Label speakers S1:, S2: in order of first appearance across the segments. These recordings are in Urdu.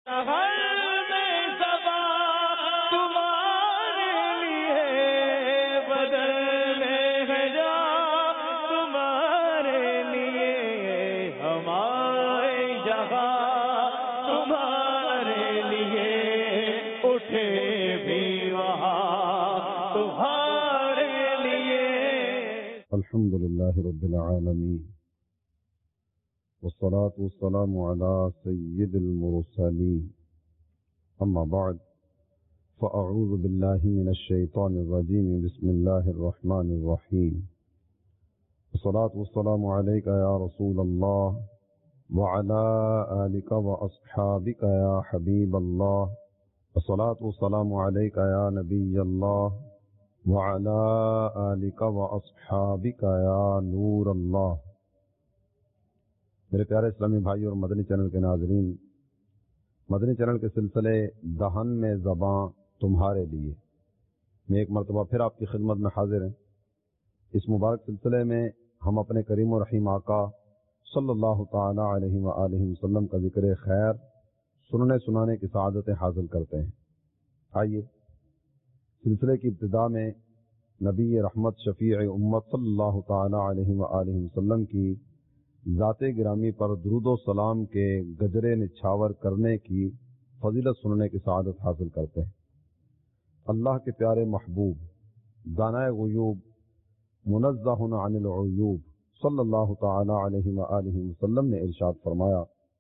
S1: ہر میں زباں تمہارے لیے بدلنے ہیں جان تمہارے لیے ہمارے جہاں تمہارے لیے اٹھے بھی وہاں تمہارے لیے.
S2: الحمد للہ رب العالمین والصلاة والسلام على سيد المرسلين أما بعد فأعوذ بالله من الشيطان الرجيم بسم الله الرحمن الرحيم والصلاة والسلام عليك يا رسول الله وعلى آلك وأصحابك يا حبيب الله والصلاة والسلام عليك يا نبي الله وعلى آلك وأصحابك يا نور الله. میرے پیارے اسلامی بھائی اور مدنی چینل کے ناظرین، مدنی چینل کے سلسلے دہن میں زباں تمہارے لیے میں ایک مرتبہ پھر آپ کی خدمت میں حاضر ہیں. اس مبارک سلسلے میں ہم اپنے کریم و رحیم آقا صلی اللہ تعالی علیہ وآلہ وسلم کا ذکر خیر سننے سنانے کی سعادتیں حاصل کرتے ہیں. آئیے سلسلے کی ابتدا میں نبی رحمت شفیع امت صلی اللہ تعالی علیہ وآلہ وسلم کی ذات گرامی پر درود و سلام کے گجرے نچھاور کرنے کی فضیلت سننے کی سعادت حاصل کرتے ہیں. اللہ کے پیارے محبوب دانائے غیوب منزہ عن العیوب صلی اللہ تعالی علیہ وآلہ وسلم نے ارشاد فرمایا: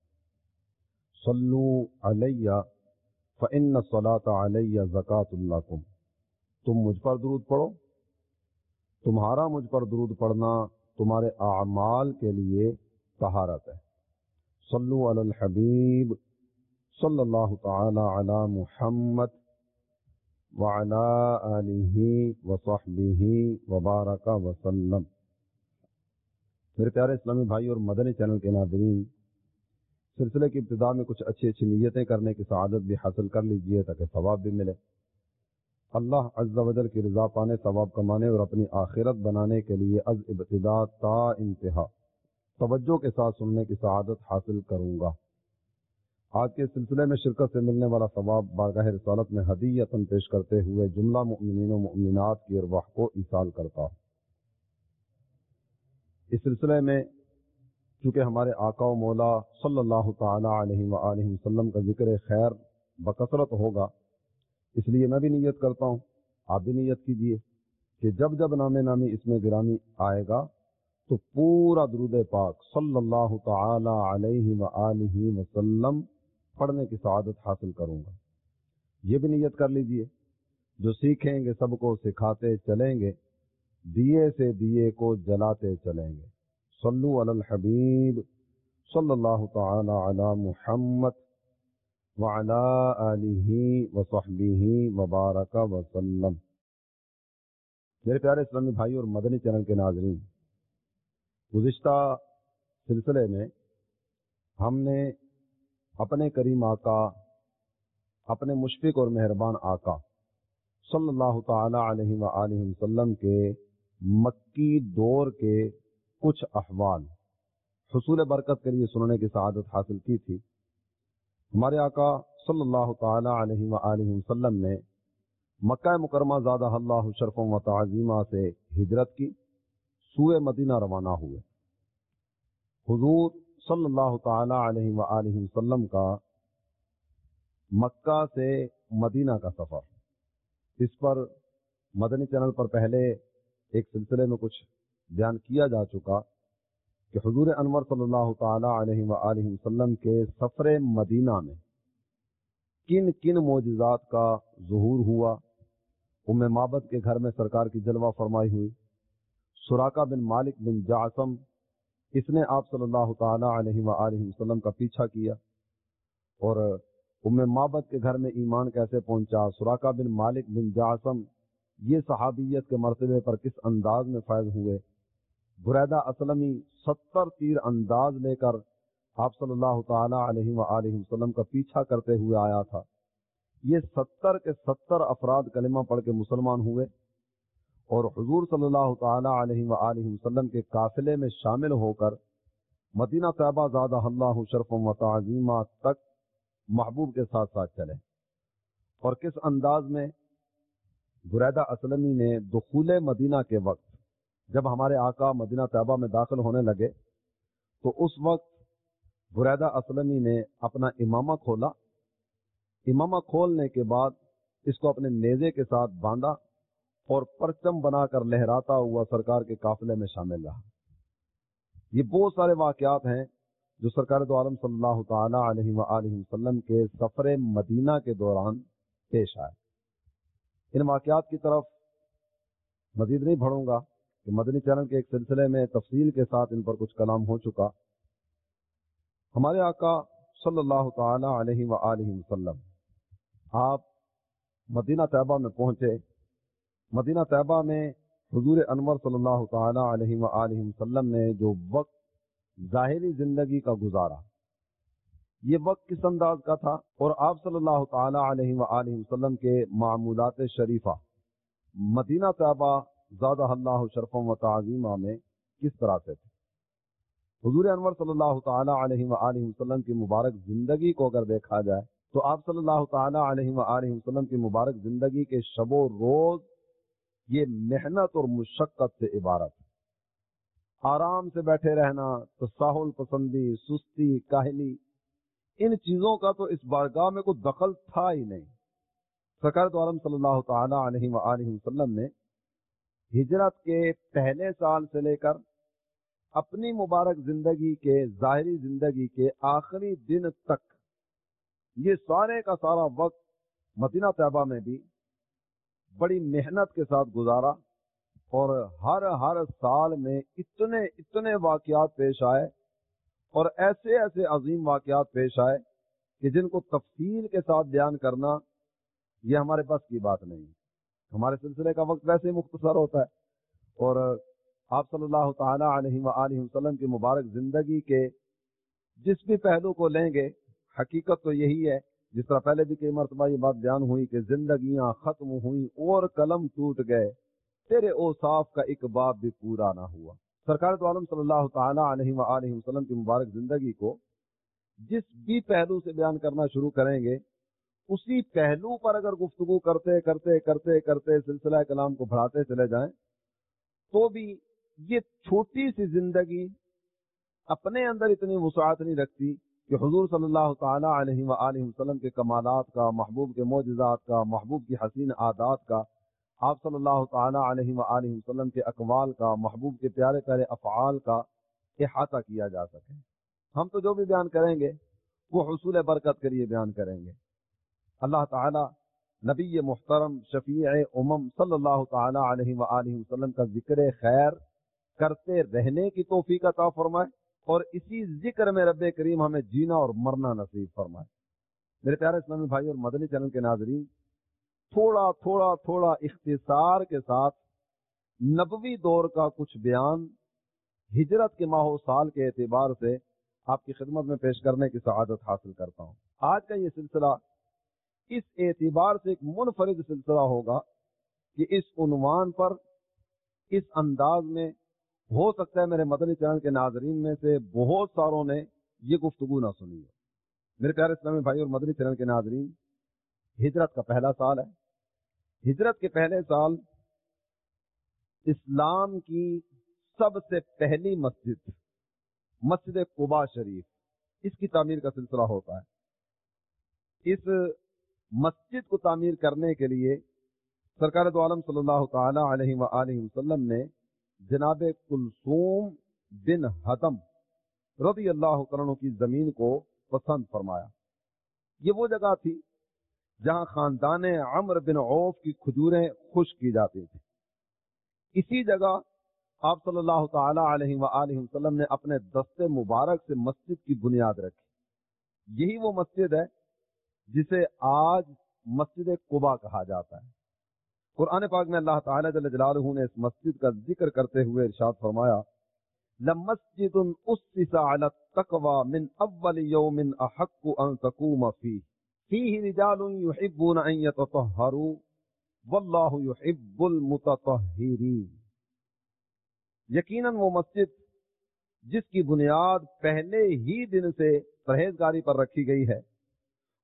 S2: صلو علی فإن الصلاۃ علی زکوٰۃ لکم. تم مجھ پر درود پڑھو، تمہارا مجھ پر درود پڑھنا تمہارے اعمال کے لیے طہارت ہے. صلو علی الحبیب صلی اللہ تعالی علی محمد وعلی آلہ وصحبہ وبارک وسلم. میرے پیارے اسلامی بھائی اور مدنی چینل کے ناظرین، سلسلے کی ابتدا میں کچھ اچھی اچھی نیتیں کرنے کی سعادت بھی حاصل کر لیجئے تاکہ ثواب بھی ملے. اللہ عز و جل کی رضا پانے، ثواب کمانے اور اپنی آخرت بنانے کے لیے از ابتدا تا انتہا توجہ کے ساتھ سننے کی سعادت حاصل کروں گا. آج کے سلسلے میں شرکت سے ملنے والا ثواب بارگاہ رسالت میں ہدیۃً پیش کرتے ہوئے جملہ مؤمنین و مؤمنات کی ارواح کو ایصال کرتا ہوں. اس سلسلے میں چونکہ ہمارے آقا و مولا صلی اللہ تعالی علیہ وآلہ وسلم کا ذکر خیر بکثرت ہوگا، اس لیے میں بھی نیت کرتا ہوں، آپ بھی نیت کیجئے کہ جب جب نام نامی اسم گرامی آئے گا تو پورا درود پاک صلی اللہ تعالی علیہ وآلہ وسلم پڑھنے کی سعادت حاصل کروں گا. یہ بھی نیت کر لیجئے، جو سیکھیں گے سب کو سکھاتے چلیں گے، دیے سے دیے کو جلاتے چلیں گے. صلو علی الحبیب صلی اللہ تعالی علی محمد وعلی آلہ وصحبہ وبارک وسلم. میرے پیارے اسلامی بھائی اور مدنی چینل کے ناظرین، گزشتہ سلسلے میں ہم نے اپنے کریم آقا، اپنے مشفق اور مہربان آقا صلی اللہ تعالی علیہ وآلہ وسلم کے مکی دور کے کچھ احوال حصول برکت کے لیے سننے کی سعادت حاصل کی تھی. ہمارے آقا صلی اللہ تعالی علیہ وآلہ وسلم نے مکہ مکرمہ زادہ اللہ شرف و تعظیمہ سے ہجرت کی، سوئے مدینہ روانہ ہوئے. حضور صلی اللہ تعالی علیہ وآلہ وسلم کا مکہ سے مدینہ کا سفر، اس پر مدنی چینل پر پہلے ایک سلسلے میں کچھ بیان کیا جا چکا کہ حضور انور صلی اللہ تعالی علیہ وآلہ وسلم کے سفر مدینہ میں کن کن معجزات کا ظہور ہوا. ام معبد کے گھر میں سرکار کی جلوہ فرمائی ہوئی. سراقہ بن مالک بن جعصم، اس نے آپ صلی اللہ تعالی علیہ وآلہ وسلم کا پیچھا کیا، اور ام معبد کے گھر میں ایمان کیسے پہنچا. سراقہ بن مالک بن جعصم یہ صحابیت کے مرتبے پر کس انداز میں فائز ہوئے. بریدہ اسلمی 70 تیر انداز لے کر آپ صلی اللہ تعالی علیہ وآلہ وسلم کا پیچھا کرتے ہوئے آیا تھا. یہ 70 کے 70 افراد کلمہ پڑھ کے مسلمان ہوئے اور حضور صلی اللہ تعالی علیہ وآلہ وسلم کے قافلے میں شامل ہو کر مدینہ طیبہ زادہ اللہ شرف و تعظیمہ تک محبوب کے ساتھ ساتھ چلیں. اور کس انداز میں بریدہ اسلمی نے دخول مدینہ کے وقت جب ہمارے آقا مدینہ طیبہ میں داخل ہونے لگے تو اس وقت بریدہ اسلمی نے اپنا امامہ کھولا. امامہ کھولنے کے بعد اس کو اپنے نیزے کے ساتھ باندھا اور پرچم بنا کر لہراتا ہوا سرکار کے قافلے میں شامل رہا. یہ بہت سارے واقعات ہیں جو سرکار دو عالم صلی اللہ تعالی علیہ وآلہ وسلم کے سفر مدینہ کے دوران پیش آئے. ان واقعات کی طرف مزید نہیں بڑھوں گا کہ مدنی چینل کے ایک سلسلے میں تفصیل کے ساتھ ان پر کچھ کلام ہو چکا. ہمارے آقا صلی اللہ تعالی علیہ وآلہ وسلم آپ مدینہ طیبہ میں پہنچے. مدینہ طیبہ میں حضور انور صلی اللہ تعالی علیہ وآلہ وسلم نے جو وقت ظاہری زندگی کا گزارا یہ وقت کس انداز کا تھا اور آپ صلی اللہ تعالی علیہ وآلہ وسلم کے معمولات شریفہ مدینہ طیبہ زادہ اللہ شرفا و تعظیمہ میں کس طرح سے تھے. حضور انور صلی اللہ تعالی علیہ وآلہ وسلم کی مبارک زندگی کو اگر دیکھا جائے تو آپ صلی اللہ تعالی علیہ وآلہ وسلم کی مبارک زندگی کے شب و روز یہ محنت اور مشقت سے عبارت. آرام سے بیٹھے رہنا، تساہل پسندی، سستی، کاہلی، ان چیزوں کا تو اس بارگاہ میں کوئی دخل تھا ہی نہیں. سرکار دو عالم صلی اللہ تعالی علیہ وآلہ وسلم نے ہجرت کے پہلے سال سے لے کر اپنی مبارک زندگی کے ظاہری زندگی کے آخری دن تک یہ سارے کا سارا وقت مدینہ طیبہ میں بھی بڑی محنت کے ساتھ گزارا. اور ہر سال میں اتنے واقعات پیش آئے اور ایسے ایسے عظیم واقعات پیش آئے کہ جن کو تفصیل کے ساتھ بیان کرنا یہ ہمارے بس کی بات نہیں. ہمارے سلسلے کا وقت ویسے ہی مختصر ہوتا ہے اور آپ صلی اللہ تعالی علیہ وآلہ وسلم کی مبارک زندگی کے جس بھی پہلو کو لیں گے حقیقت تو یہی ہے، جس طرح پہلے بھی کئی مرتبہ یہ بات بیان ہوئی کہ زندگیاں ختم ہوئیں اور قلم ٹوٹ گئے، تیرے اوصاف کا ایک باب بھی پورا نہ ہوا. سرکار دو عالم صلی اللہ تعالی علیہ وآلہ وسلم کی مبارک زندگی کو جس بھی پہلو سے بیان کرنا شروع کریں گے اسی پہلو پر اگر گفتگو کرتے کرتے کرتے کرتے سلسلہ کلام کو بڑھاتے چلے جائیں تو بھی یہ چھوٹی سی زندگی اپنے اندر اتنی وسعت نہیں رکھتی کہ حضور صلی اللہ تعالی علیہ وآلہ وسلم کے کمالات کا، محبوب کے معجزات کا، محبوب کی حسین عادات کا، آپ صلی اللہ تعالی علیہ وآلہ وسلم کے اقوال کا، محبوب کے پیارے پیارے افعال کا احاطہ کیا جا سکے. ہم تو جو بھی بیان کریں گے وہ حصول برکت کے لیے بیان کریں گے. اللہ تعالی نبی محترم شفیع امم صلی اللہ تعالی علیہ وآلہ وسلم کا ذکر خیر کرتے رہنے کی توفیق عطا فرمائے اور اسی ذکر میں رب کریم ہمیں جینا اور مرنا نصیب فرمائے. میرے پیارے اسلامی بھائی اور مدنی چینل کے ناظرین، تھوڑا اختصار کے ساتھ نبوی دور کا کچھ بیان ہجرت کے ماہ و سال کے اعتبار سے آپ کی خدمت میں پیش کرنے کی سعادت حاصل کرتا ہوں. آج کا یہ سلسلہ اس اعتبار سے ایک منفرد سلسلہ ہوگا کہ اس عنوان پر اس انداز میں ہو سکتا ہے میرے مدنی چینل کے ناظرین میں سے بہت ساروں نے یہ گفتگو نہ سنی ہو. میرے پیارے اسلامی بھائی اور مدنی چینل کے ناظرین، ہجرت کا پہلا سال ہے. ہجرت کے پہلے سال اسلام کی سب سے پہلی مسجد قباء شریف، اس کی تعمیر کا سلسلہ ہوتا ہے. اس مسجد کو تعمیر کرنے کے لیے سرکار دو عالم صلی اللہ تعالی علیہ وآلہ وسلم نے جناب کلثوم بن حدم رضی اللہ تعالیٰ عنہ کی زمین کو پسند فرمایا. یہ وہ جگہ تھی جہاں خاندان عمرو بن عوف کی کھجوریں خشک کی جاتی تھی. اسی جگہ آپ صلی اللہ تعالی علیہ وآلہ وسلم نے اپنے دست مبارک سے مسجد کی بنیاد رکھی. یہی وہ مسجد ہے جسے آج مسجد قباء کہا جاتا ہے. قرآن پاک میں اللہ تعالی جل جلالہ نے اس مسجد کا ذکر کرتے ہوئے ارشاد فرمایا، لَمَسْجِدٌ أُسِّسَ عَلَى التَّقْوَى مِنْ أَوَّلِ يَوْمٍ أَحَقُّ أَن تَقُومَ فِيهِ فِيهِ رِجَالٌ يُحِبُّونَ أَن يَتَطَهَّرُوا وَاللَّهُ يُحِبُّ الْمُتَطَهِّرِينَ. یقیناً وہ مسجد جس کی بنیاد پہلے ہی دن سے پرہیزگاری پر رکھی گئی ہے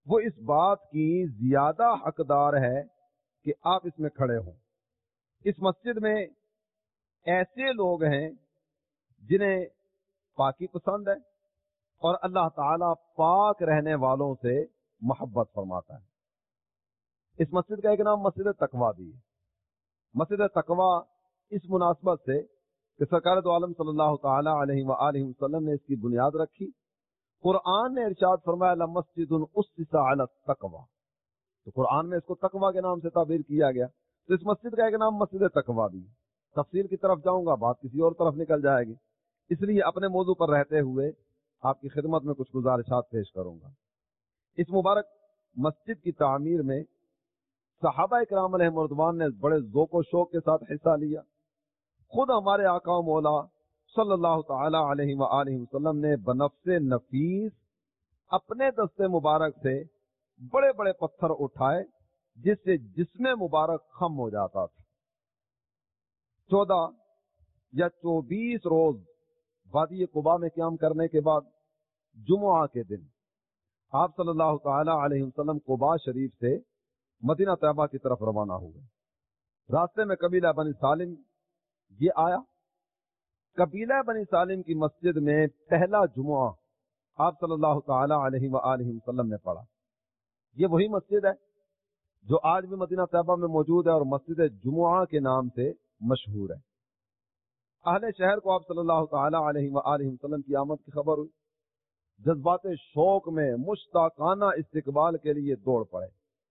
S2: وہ اس بات کی زیادہ حقدار ہے کہ آپ اس میں کھڑے ہوں۔ اس مسجد میں ایسے لوگ ہیں جنہیں پاکی پسند ہے اور اللہ تعالیٰ پاک رہنے والوں سے محبت فرماتا ہے۔ اس مسجد کا ایک نام مسجد تقویٰ بھی ہے۔ مسجد تقویٰ اس مناسبت سے کہ سرکار دو عالم صلی اللہ تعالی علیہ وآلہ وسلم نے اس کی بنیاد رکھی۔ قرآن نے ارشاد فرمایا لمسجد اسس علی التقویٰ، تو قرآن میں اس کو تقویٰ کے نام سے تعبیر کیا گیا، تو اس مسجد کا ایک نام مسجد تقویٰ بھی ہے۔ تفصیل کی طرف جاؤں گا، بات کسی اور طرف نکل جائے گی، اس لیے اپنے موضوع پر رہتے ہوئے آپ کی خدمت میں کچھ گزارشات پیش کروں گا۔ اس مبارک مسجد کی تعمیر میں صحابہ اکرام علیہ رضوان نے بڑے ذوق و شوق کے ساتھ حصہ لیا۔ خود ہمارے آقا و مولا صلی اللہ تعالی علیہ وآلہ وسلم نے بنفس نفیس اپنے دستے مبارک سے بڑے بڑے پتھر اٹھائے جس سے جسم مبارک خم ہو جاتا تھا۔ 14 یا 24 روز وادی قباء میں قیام کرنے کے بعد جمعہ کے دن آپ صلی اللہ تعالی علیہ وسلم قباء شریف سے مدینہ طیبہ کی طرف روانہ ہوئے۔ راستے میں قبیلہ بنی سالم یہ آیا۔ قبیلہ بنی سالم کی مسجد میں پہلا جمعہ آپ صلی اللہ تعالی علیہ وآلہ وسلم نے پڑھا۔ یہ وہی مسجد ہے جو آج بھی مدینہ طیبہ میں موجود ہے اور مسجد جمعہ کے نام سے مشہور ہے۔ اہل شہر کو آپ صلی اللہ تعالی علیہ وآلہ وسلم کی آمد کی خبر ہوئی، جذبات شوق میں مشتاقانہ استقبال کے لیے دوڑ پڑے۔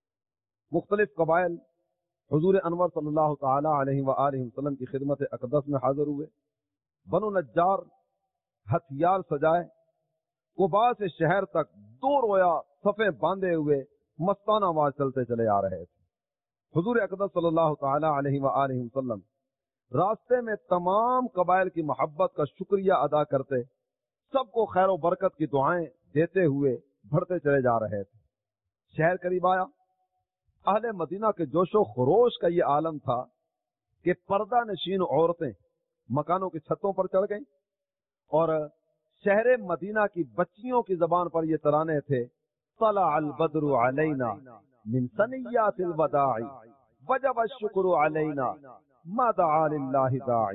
S2: مختلف قبائل حضور انور صلی اللہ تعالی علیہ وآلہ وسلم کی خدمت اقدس میں حاضر ہوئے۔ بنو نجار ہتھیار سجائے قباء سے شہر تک دو رویا صفیں باندھے ہوئے مستانہ آواز چلتے چلے آ رہے تھے۔ حضور اقدس صلی اللہ تعالی علیہ وآلہ وسلم راستے میں تمام قبائل کی محبت کا شکریہ ادا کرتے، سب کو خیر و برکت کی دعائیں دیتے ہوئے بڑھتے چلے جا رہے تھے۔ شہر قریب آیا۔ اہل مدینہ کے جوش و خروش کا یہ عالم تھا کہ پردہ نشین عورتیں مکانوں کی چھتوں پر چڑھ گئیں اور شہر مدینہ کی بچیوں کی زبان پر یہ ترانے تھے، طلع البدر علینا من ثنیات الوداع وجب الشکر علینا ما دعا للہ داعی۔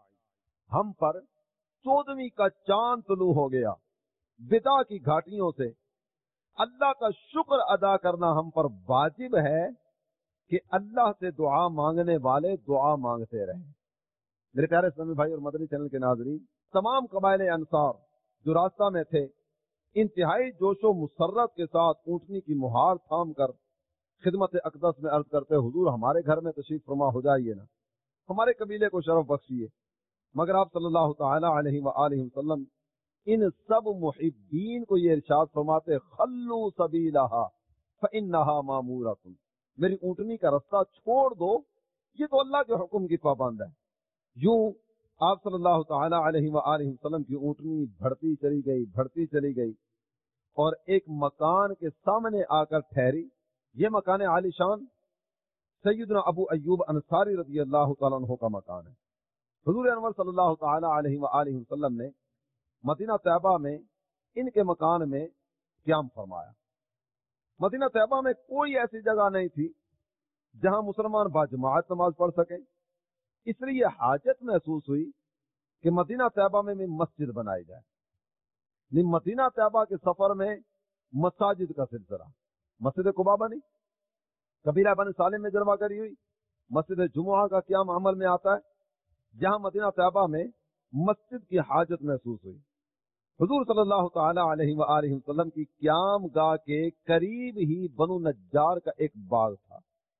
S2: ہم پر 14ویں کا چاند طلوع ہو گیا، وداع کی گھاٹیوں سے اللہ کا شکر ادا کرنا ہم پر واجب ہے کہ اللہ سے دعا مانگنے والے دعا مانگتے رہیں۔ میرے پیارے اسلامی بھائی اور مدنی چینل کے ناظرین، تمام قبائل انصار جو راستہ میں تھے انتہائی جوش و مسرت کے ساتھ اونٹنی کی مہار تھام کر خدمت اقدس میں عرض کرتے، حضور ہمارے گھر میں تشریف فرما ہو جائیے نا، ہمارے قبیلے کو شرف بخشیے۔ مگر آپ صلی اللہ تعالی علیہ وآلہ وسلم ان سب محبین کو یہ ارشاد فرماتے، خلو سبیلہا فانہا مامورۃ، میری اونٹنی کا رستہ چھوڑ دو، یہ تو اللہ کے حکم کی پابند ہے۔ یوں آپ صلی اللہ تعالی علیہ وآلہ وسلم کی اونٹنی بڑھتی چلی گئی اور ایک مکان کے سامنے آ کر ٹھہری۔ یہ مکان عالی شان سیدنا ابو ایوب انصاری رضی اللہ تعالیٰ عنہ کا مکان ہے۔ حضور انور صلی اللہ تعالی علیہ وآلہ وسلم نے مدینہ طیبہ میں ان کے مکان میں قیام فرمایا۔ مدینہ طیبہ میں کوئی ایسی جگہ نہیں تھی جہاں مسلمان باجماعت نماز پڑھ سکیں، اس لیے حاجت محسوس ہوئی کہ مدینہ طیبہ میں مسجد بنائی جائے۔ مدینہ طیبہ کے سفر میں مساجد کا سلسلہ، مسجد قباء بنی، قبیلہ بن سالم میں جلوہ گری ہوئی، مسجد جمعہ کا قیام عمل میں آتا ہے، جہاں مدینہ طیبہ میں مسجد کی حاجت محسوس ہوئی۔ حضور صلی اللہ تعالی علیہ وآلہ وسلم کی قیام گاہ کے قریب ہی بنو نجار کا ایک باغ تھا۔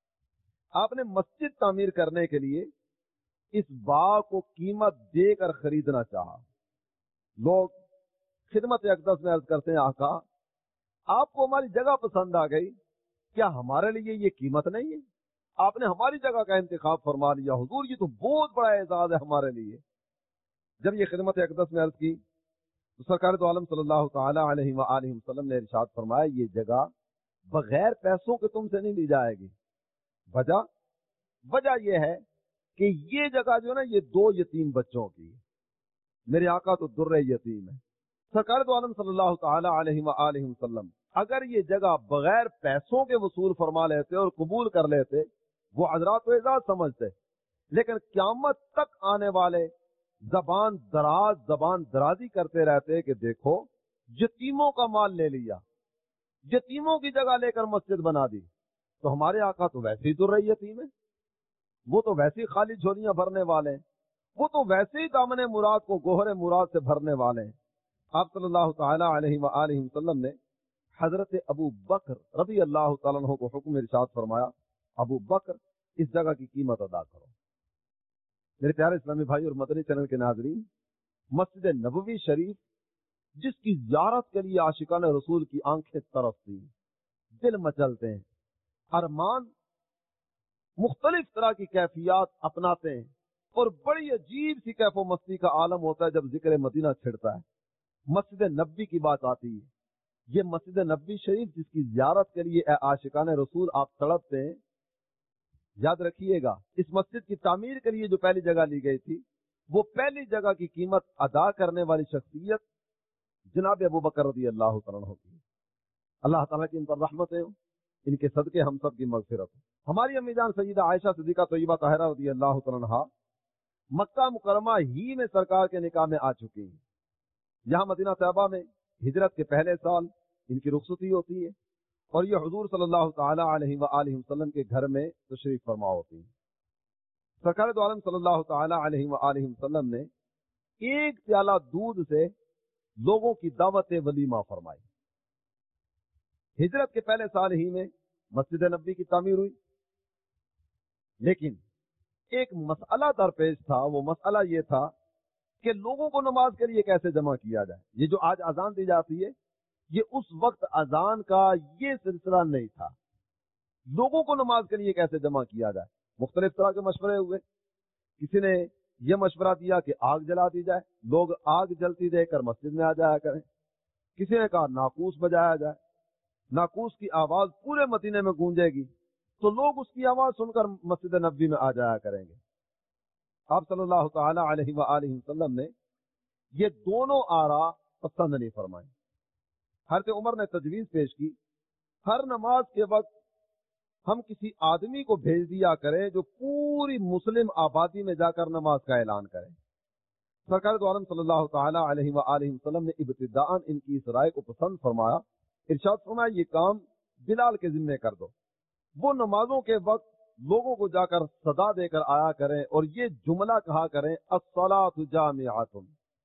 S2: آپ نے مسجد تعمیر کرنے کے لیے اس باغ کو قیمت دے کر خریدنا چاہا۔ لوگ خدمت اقدس میں عرض کرتے ہیں، آقا آپ کو ہماری جگہ پسند آ گئی، کیا ہمارے لیے یہ قیمت نہیں ہے؟ آپ نے ہماری جگہ کا انتخاب فرما لیا، حضور یہ تو بہت بڑا اعزاز ہے ہمارے لیے۔ جب یہ خدمت اقدس میں عرض کی تو سرکار دو عالم صلی اللہ تعالی علیہ وآلہ وسلم نے ارشاد فرمایا، یہ جگہ بغیر پیسوں کے تم سے نہیں لی جائے گی۔ وجہ یہ ہے کہ یہ جگہ جو ہے نا، یہ 2 یتیم بچوں کی ہے۔ میرے آقا تو در یتیم ہے۔ سرکار دو عالم صلی اللہ تعالی علیہ وآلہ وسلم اگر یہ جگہ بغیر پیسوں کے وصول فرما لیتے اور قبول کر لیتے وہ حضرات کو اعزاز سمجھتے، لیکن قیامت تک آنے والے زبان درازی کرتے رہتے کہ دیکھو یتیموں کا مال لے لیا، یتیموں کی جگہ لے کر مسجد بنا دی، تو ہمارے آقا تو ویسے ہی در رہی یتیم ہے، وہ تو ویسے ہی خالی جھولیاں بھرنے والے ہیں، وہ تو ویسے ہی دامن مراد کو گوہر مراد سے بھرنے والے ہیں۔ آپ صلی اللہ تعالی علیہ وآلہ وسلم نے حضرت ابو بکر رضی اللہ تعالیٰ عنہ کو حکم ارشاد فرمایا، ابو بکر اس جگہ کی قیمت ادا کرو۔ میرے پیارے اسلامی بھائی اور مدنی چینل کے ناظرین، مسجد نبوی شریف جس کی زیارت کے لیے عاشقان رسول کی آنکھیں ترستی ہیں، دل مچلتے ہیں، ارمان مختلف طرح کی کیفیات اپناتے ہیں، اور بڑی عجیب سی کیف و مستی کا عالم ہوتا ہے جب ذکر مدینہ چھڑتا ہے، مسجد نبوی کی بات آتی ہے۔ یہ مسجد نبوی شریف جس کی زیارت کے لیے اے عاشقان رسول آپ تڑپتے ہیں، یاد رکھیے گا اس مسجد کی تعمیر کے لیے جو پہلی جگہ لی گئی تھی، وہ پہلی جگہ کی قیمت ادا کرنے والی شخصیت جناب ابو بکر رضی اللہ تعالیٰ عنہ کی۔ اللہ تعالیٰ کی ان پر رحمتیں ہوں، ان کے صدقے ہم سب کی مغفرت ہو۔ ہماری امی جان سیدہ عائشہ صدیقہ طیبہ طاہرہ رضی اللہ تعالیٰ عنہا مکہ مکرمہ ہی میں سرکار کے نکاح میں آ چکی ہیں۔ یہاں مدینہ طیبہ میں ہجرت کے پہلے سال ان کی رخصتی ہوتی ہے، اور یہ حضور صلی اللہ تعالی علیہ وآلہ وسلم کے گھر میں تشریف فرما ہوتی ہیں۔ سرکار دو عالم صلی اللہ تعالی علیہ وآلہ وسلم نے ایک پیالہ دودھ سے لوگوں کی دعوت ولیمہ فرمائی۔ ہجرت کے پہلے سال ہی میں مسجد نبوی کی تعمیر ہوئی، لیکن ایک مسئلہ درپیش تھا۔ وہ مسئلہ یہ تھا کہ لوگوں کو نماز کے لیے کیسے جمع کیا جائے۔ یہ جو آج اذان دی جاتی ہے، یہ اس وقت اذان کا یہ سلسلہ نہیں تھا۔ لوگوں کو نماز کے لیے کیسے جمع کیا جائے، مختلف طرح کے مشورے ہوئے۔ کسی نے یہ مشورہ دیا کہ آگ جلا دی جائے، لوگ آگ جلتی دیکھ کر مسجد میں آ جایا کریں۔ کسی نے کہا ناقوس بجایا جائے، ناقوس کی آواز پورے مدینے میں گونجے گی تو لوگ اس کی آواز سن کر مسجد نبوی میں آ جایا کریں گے۔ آپ صلی اللہ تعالی علیہ وآلہ وسلم نے یہ دونوں آراء پسند نہیں فرمائیں۔ حضرت عمر نے تجویز پیش کی، ہر نماز کے وقت ہم کسی آدمی کو بھیج دیا کریں جو پوری مسلم آبادی میں جا کر نماز کا اعلان کرے۔ سرکار دو عالم صلی اللہ تعالی علیہ وآلہ وسلم نے ابتداءً ان کی اس رائے کو پسند فرمایا، ارشاد فرمایا یہ کام بلال کے ذمے کر دو، وہ نمازوں کے وقت لوگوں کو جا کر صدا دے کر آیا کریں اور یہ جملہ کہا کریں الصلاۃ جامعۃ۔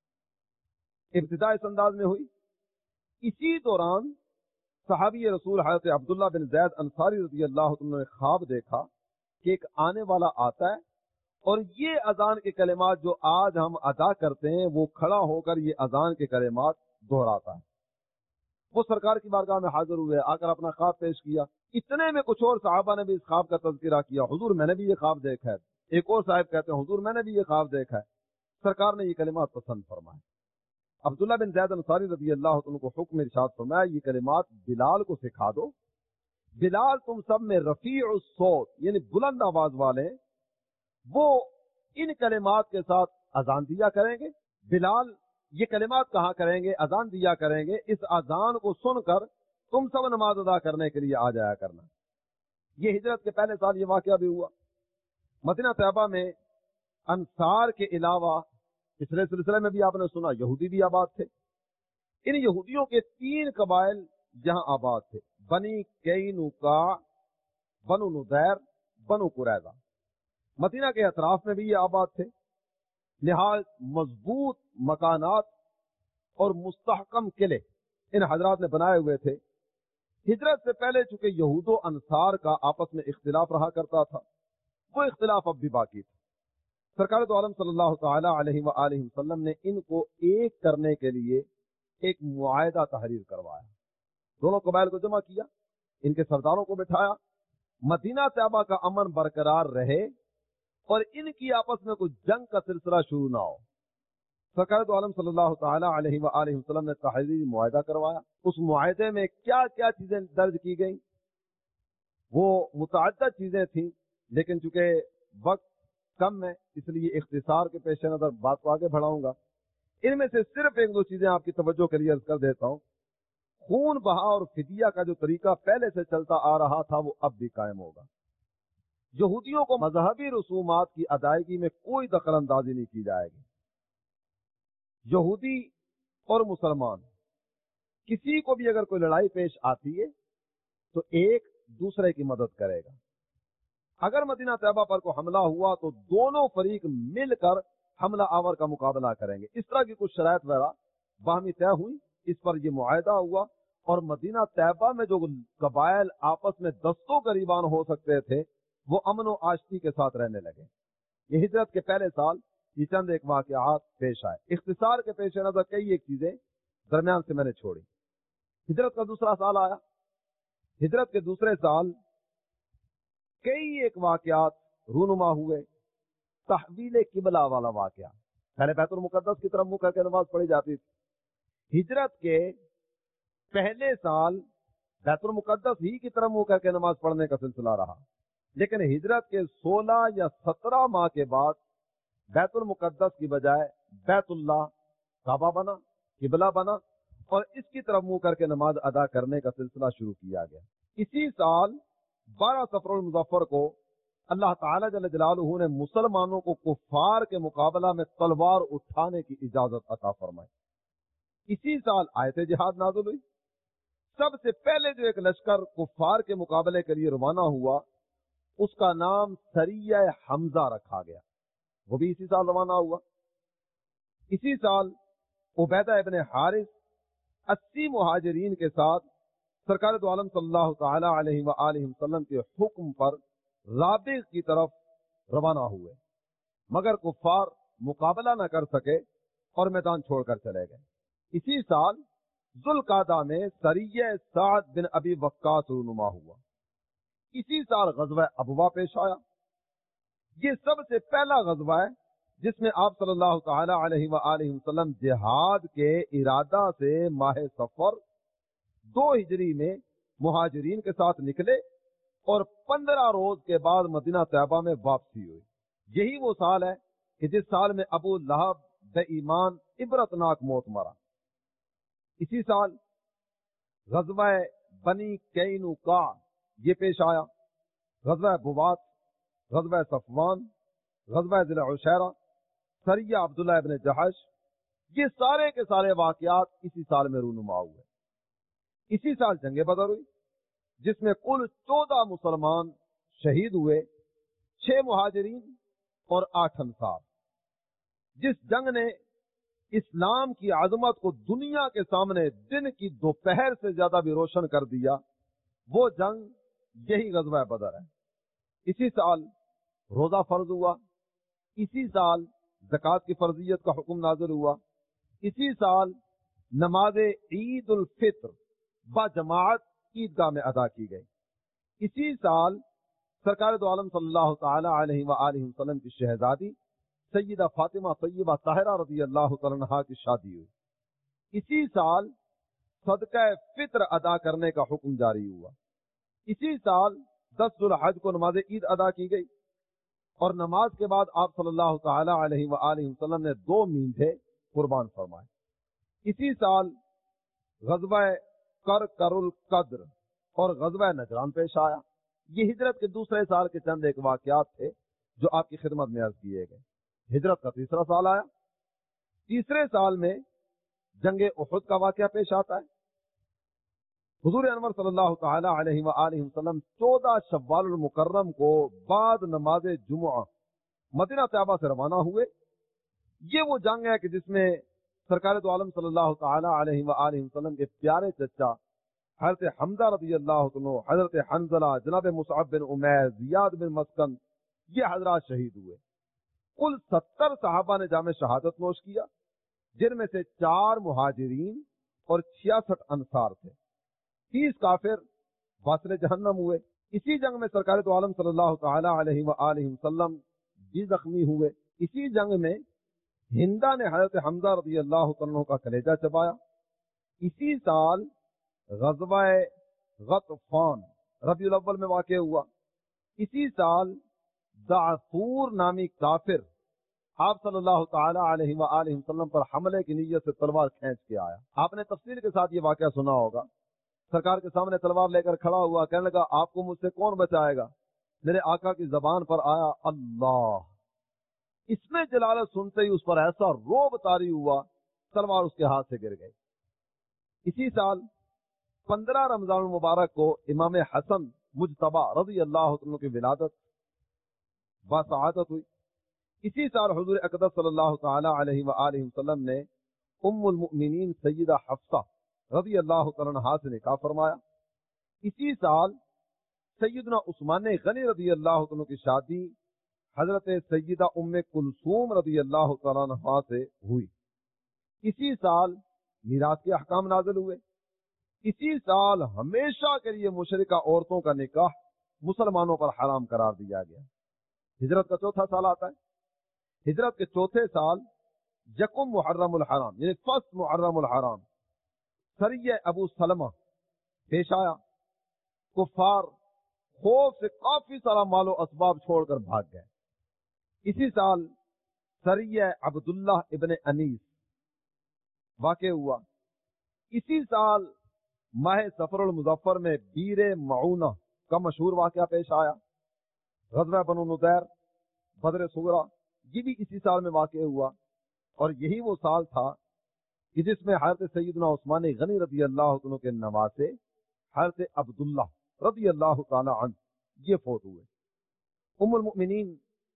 S2: ابتدا اس انداز میں ہوئی۔ اسی دوران صحابی رسول حضرت عبداللہ بن زید انصاری رضی اللہ عنہ نے خواب دیکھا کہ ایک آنے والا آتا ہے اور یہ اذان کے کلمات جو آج ہم ادا کرتے ہیں وہ کھڑا ہو کر یہ اذان کے کلمات دہراتا ہے۔ وہ سرکار کی بارگاہ میں حاضر ہوئے، آ کر اپنا خواب پیش کیا۔ اتنے میں کچھ اور صحابہ نے بھی اس خواب کا تذکرہ کیا، حضور میں نے بھی یہ خواب دیکھا ہے۔ ایک اور صاحب کہتے ہیں حضور میں نے بھی یہ خواب دیکھا ہے۔ سرکار نے یہ کلمات پسند فرمائے۔ عبداللہ بن زید انصاری رضی اللہ عنہ کو حکم ارشاد فرمایا یہ کلمات بلال کو سکھا دو۔ بلال تم سب میں رفیع الصوت یعنی بلند آواز والے، وہ ان کلمات کے ساتھ اذان دیا کریں گے۔ بلال یہ کلمات کہا کریں گے، اذان دیا کریں گے، اس اذان کو سن کر تم سب نماز ادا کرنے کے لیے آ جایا کرنا۔ یہ ہجرت کے پہلے سال یہ واقعہ بھی ہوا۔ مدینہ طیبہ میں انصار کے علاوہ پچھلے سلسلے میں بھی آپ نے سنا یہودی بھی آباد تھے۔ ان یہودیوں کے 3 قبائل یہاں آباد تھے، بنی قینقاع، بنو نذیر، بنو قریظہ۔ مدینہ کے اطراف میں بھی یہ آباد تھے۔ نہایت مضبوط مکانات اور مستحکم قلعے ان حضرات نے بنائے ہوئے تھے۔ ہجرت سے پہلے چونکہ یہود و انصار کا آپس میں اختلاف رہا کرتا تھا، وہ اختلاف اب بھی باقی تھا۔ سرکار دو عالم صلی اللہ تعالی علیہ وآلہ وسلم نے ان کو ایک کرنے کے لیے ایک معاہدہ تحریر کروایا۔ دونوں قبائل کو جمع کیا، ان کے سرداروں کو بٹھایا، مدینہ طیبہ کا امن برقرار رہے اور ان کی آپس میں کوئی جنگ کا سلسلہ شروع نہ ہو۔ سرکار دو عالم صلی اللہ تعالی علیہ وآلہ وسلم نے تحریری معاہدہ کروایا۔ اس معاہدے میں کیا کیا چیزیں درج کی گئیں؟ وہ متعدد چیزیں تھیں، لیکن چونکہ وقت کم ہے اس لیے اختصار کے پیش نظر بات کو آگے بڑھاؤں گا۔ ان میں سے صرف 1-2 چیزیں آپ کی توجہ کے لیے عرض کر دیتا ہوں۔ خون بہا اور فدیہ کا جو طریقہ پہلے سے چلتا آ رہا تھا وہ اب بھی قائم ہوگا۔ یہودیوں کو مذہبی رسومات کی ادائیگی میں کوئی دخل اندازی نہیں کی جائے گی۔ یہودی اور مسلمان کسی کو بھی اگر کوئی لڑائی پیش آتی ہے تو ایک دوسرے کی مدد کرے گا۔ اگر مدینہ طیبہ پر کوئی حملہ ہوا تو دونوں فریق مل کر حملہ آور کا مقابلہ کریں گے۔ اس طرح کی کچھ شرائط وغیرہ باہمی طے ہوئی، اس پر یہ معاہدہ ہوا، اور مدینہ طیبہ میں جو قبائل آپس میں دستوں گریبان ہو سکتے تھے وہ امن و آشتی کے ساتھ رہنے لگے۔ یہ ہجرت کے پہلے سال یہ چند ایک واقعات پیش آئے۔ اختصار کے پیش نظر کئی ایک چیزیں درمیان سے میں نے چھوڑی۔ ہجرت کا دوسرا سال آیا۔ ہجرت کے دوسرے سال کئی ایک واقعات رونما ہوئے۔ تحویل قبلہ والا واقعہ، پہلے بیت المقدس کی طرف منہ کر کے نماز پڑھی جاتی تھی۔ ہجرت کے پہلے سال بیت المقدس ہی کی طرف منہ کر کے نماز پڑھنے کا سلسلہ رہا، لیکن ہجرت کے 16 یا 17 ماہ کے بعد بیت المقدس کی بجائے بیت اللہ کعبہ بنا، قبلہ بنا، اور اس کی طرف منہ کر کے نماز ادا کرنے کا سلسلہ شروع کیا گیا۔ اسی سال 12 صفر المظفر کو اللہ تعالیٰ جل جلالہ نے مسلمانوں کو کفار کے مقابلہ میں تلوار اٹھانے کی اجازت عطا فرمائی۔ اسی سال آیت جہاد نازل ہوئی۔ سب سے پہلے جو ایک لشکر کفار کے مقابلے کے لیے روانہ ہوا اس کا نام سریہ حمزہ رکھا گیا، وہ بھی اسی سال روانہ ہوا۔ اسی سال عبیدہ ابن حارث 80 مہاجرین کے ساتھ سرکار دو عالم صلی اللہ تعالی علیہ وآلہ وسلم کے حکم پر رابغ کی طرف روانہ ہوئے، مگر کفار مقابلہ نہ کر سکے اور میدان چھوڑ کر چلے گئے۔ اسی سال ذوالقعدہ میں سریہ سعد بن ابی وقاص رونما ہوا۔ اسی سال غزوہ ابوا پیش آیا۔ یہ سب سے پہلا غزوہ ہے جس میں آپ صلی اللہ تعالی علیہ وآلہ وسلم جہاد کے ارادہ سے ماہ صفر 2 ہجری میں مہاجرین کے ساتھ نکلے اور 15 روز کے بعد مدینہ طیبہ میں واپسی ہوئی۔ یہی وہ سال ہے کہ جس سال میں ابو لہب بے ایمان عبرتناک موت مرا۔ اسی سال غزوہ بنی قینقاع یہ پیش آیا، غزوہ بوات، غزوہ صفوان، غزوہ ذی العشیرہ، سریہ عبداللہ ابن جحش، یہ سارے کے سارے واقعات اسی سال میں رونما ہوئے۔ اسی سال جنگ بدر ہوئی جس میں کل 14 مسلمان شہید ہوئے، 6 مہاجرین اور 8 انصار۔ جس جنگ نے اسلام کی عظمت کو دنیا کے سامنے دن کی دوپہر سے زیادہ بھی روشن کر دیا، وہ جنگ یہی غزوہ بدر ہے۔ اسی سال روزہ فرض ہوا، اسی سال زکوٰۃ کی فرضیت کا حکم نازل ہوا، اسی سال نماز عید الفطر با جماعت عیدگاہ میں ادا کی گئی۔ اسی سال سرکار دو عالم صلی اللہ تعالی علیہ وآلہ وسلم کی شہزادی سیدہ فاطمہ طیبہ طاہرہ رضی اللہ تعالی عنہا کی شادی ہوئی۔ اسی سال صدقہ فطر ادا کرنے کا حکم جاری ہوا۔ اسی سال 10 ذوالحج کو نماز عید ادا کی گئی اور نماز کے بعد آپ صلی اللہ تعالی علیہ وآلہ وسلم نے 2 مینڈھے قربان فرمائے۔ اسی سال غزوہ کرکر القدر اور غزوہ نجران پیش آیا۔ یہ ہجرت کے دوسرے سال کے چند ایک واقعات تھے جو آپ کی خدمت میں عرض کیے گئے۔ ہجرت کا تیسرا سال آیا۔ تیسرے سال میں جنگ احد کا واقعہ پیش آتا ہے۔ حضور انور صلی اللہ تعالی علیہ وآلہ وسلم 14 شوال المکرم کو بعد نماز جمعہ مدینہ طیبہ سے روانہ ہوئے۔ یہ وہ جنگ ہے کہ جس میں سرکار دو عالم صلی اللہ تعالی علیہ وآلہ وسلم کے پیارے چچا حضرت حمزہ رضی اللہ عنہ، حضرت حنظلہ، جناب مصعب بن عمیر، زیاد بن مسکن، یہ حضرات شہید ہوئے۔ کل 70 صحابہ نے جام شہادت نوش کیا، جن میں سے 4 مہاجرین اور 66 انصار تھے۔ 30 کافر واصل جہنم ہوئے۔ اسی جنگ میں سرکار دو عالم صلی اللہ تعالی علیہ وآلہ وسلم بھی زخمی ہوئے۔ اسی جنگ میں ہندا نے حضرت حمزہ رضی اللہ عنہ کا کلیجہ چبایا۔ اسی سال غزوہ غطفان ربیع الاول میں واقع ہوا۔ اسی سال دعفور نامی کافر آپ صلی اللہ تعالی علیہ وآلہ وسلم پر حملے کی نیت سے تلوار کھینچ کے آیا۔ آپ نے تفصیل کے ساتھ یہ واقعہ سنا ہوگا سرکار کے سامنے تلوار لے کر کھڑا ہوا، کہنے لگا آپ کو مجھ سے کون بچائے گا؟ میرے آقا کی زبان پر آیا اللہ۔ اس میں جلالت سنتے ہی اس پر ایسا روب طاری ہوا، تلوار اس کے ہاتھ سے گر گئی۔ اسی سال 15 رمضان المبارک کو امام حسن مجتبی رضی اللہ عنہ کی ولادت بسعادت ہوئی۔ اسی سال حضور اقدس صلی اللہ تعالی علیہ وآلہ وسلم نے ام المؤمنین سیدہ حفصہ رضی اللہ تعالی عنہا سے نکاح فرمایا۔ اسی سال سیدنا عثمان غنی رضی اللہ عنہ کی شادی حضرت سیدہ ام کلثوم رضی اللہ تعالی عنہا سے ہوئی۔ اسی سال میراث کے احکام نازل ہوئے۔ اسی سال ہمیشہ کے لیے مشرکہ عورتوں کا نکاح مسلمانوں پر حرام قرار دیا گیا۔ ہجرت کا چوتھا سال آتا ہے۔ ہجرت کے چوتھے سال یکم محرم الحرام یعنی فرسٹ محرم الحرام سریہ ابو سلمہ پیش آیا۔ کفار خوف سے کافی سارا مال و اسباب چھوڑ کر بھاگ گئے۔ اسی سال سریہ عبداللہ ابن انیس واقع ہوا۔ اسی سال ماہ سفر المظفر میں بیر معونہ کا مشہور واقعہ پیش آیا۔ غزوہ بنو نضیر، بدر صغریٰ، یہ بھی اسی سال میں واقع ہوا، اور یہی وہ سال تھا کہ جس میں حضرت سیدنا عثمان غنی رضی اللہ عنہ کے نواسے حضرت عبداللہ رضی اللہ تعالی عنہ یہ فوت ہوئے۔ ام المؤمنین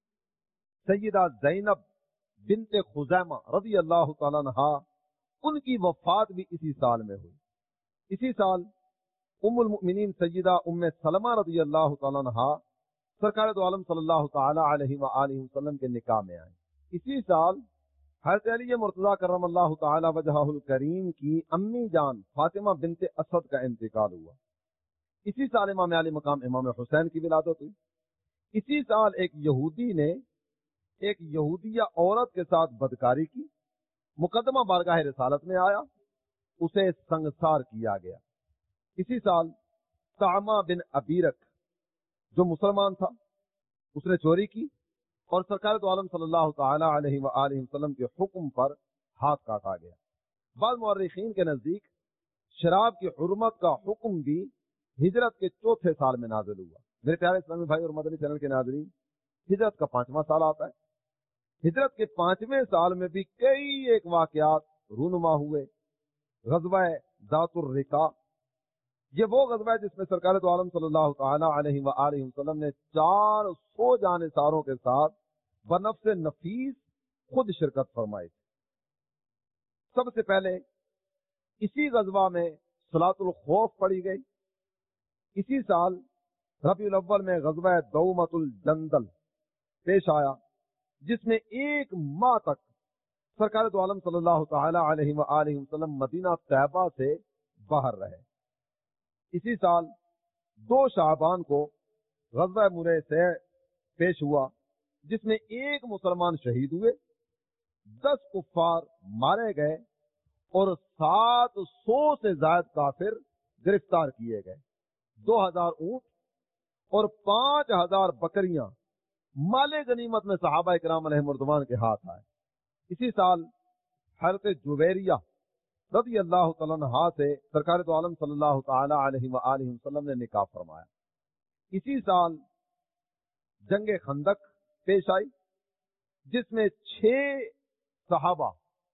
S2: سیدہ زینب بنت خزیمہ رضی اللہ تعالی عنہا، ان کی وفات بھی اسی سال میں ہوئی۔ اسی سال ام المؤمنین سیدہ ام سلمہ رضی اللہ تعالی عنہا سرکار دو عالم صلی اللہ تعالی علیہ وآلہ وسلم کے نکاح میں آئے۔ اسی سال حضرت علی مرتضیٰ کرم اللہ تعالی وجہہ الکریم کی امی جان فاطمہ بنت اسد کا انتقال ہوا۔ اسی سال امام علی مقام امام حسین کی ولادت ہوئی۔ اسی سال ایک یہودی نے ایک یہودیہ عورت کے ساتھ بدکاری کی، مقدمہ بارگاہ رسالت میں آیا، اسے سنگسار کیا گیا۔ اسی سال طعمہ بن ابیرک جو مسلمان تھا، اس نے چوری کی اور سرکار دو عالم صلی اللہ تعالی علیہ وآلہ وسلم کے حکم پر ہاتھ کاٹا گیا۔ بعض مورخین کے نزدیک شراب کی حرمت کا حکم بھی ہجرت کے چوتھے سال میں نازل ہوا۔ میرے پیارے اسلامی بھائی اور مدنی چینل کے ناظرین، ہجرت کا 5واں سال آتا ہے۔ ہجرت کے 5ویں سال میں بھی کئی ایک واقعات رونما ہوئے۔ غزوہ ذات الرقاع، یہ وہ غزوہ ہے جس میں سرکار دو عالم صلی اللہ تعالی علیہ وآلہ وسلم نے 400 جانثاروں کے ساتھ بنفس نفیس خود شرکت فرمائی تھی۔ سب سے پہلے اسی غزوہ میں صلاۃ الخوف پڑھی گئی۔ اسی سال ربیع الاول میں غزوہ دومۃ الجندل پیش آیا، جس میں 1 ماہ تک سرکار دو عالم صلی اللہ تعالی علیہ وآلہ وسلم مدینہ طیبہ سے باہر رہے۔ اسی سال 2 شعبان کو غزوہ مریسع پیش ہوا، جس میں 1 مسلمان شہید ہوئے، 10 کفار مارے گئے اور 700 سے زائد کافر گرفتار کیے گئے۔ 2000 اونٹ اور 5000 بکریاں مال غنیمت میں صحابہ کرام علیہ مردوان کے ہاتھ آئے۔ اسی سال حضرت جویریہ رضی اللہ تعالیٰ عنہا سے سرکار دو عالم صلی اللہ تعالی علیہ وآلہ وسلم نے نکاح فرمایا۔ اسی سال جنگ خندق پیش آئی، جس میں 6 صحابہ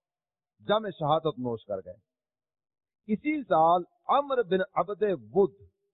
S2: جام شہادت نوش کر گئے۔ اسی سال عمرو بن عبد ود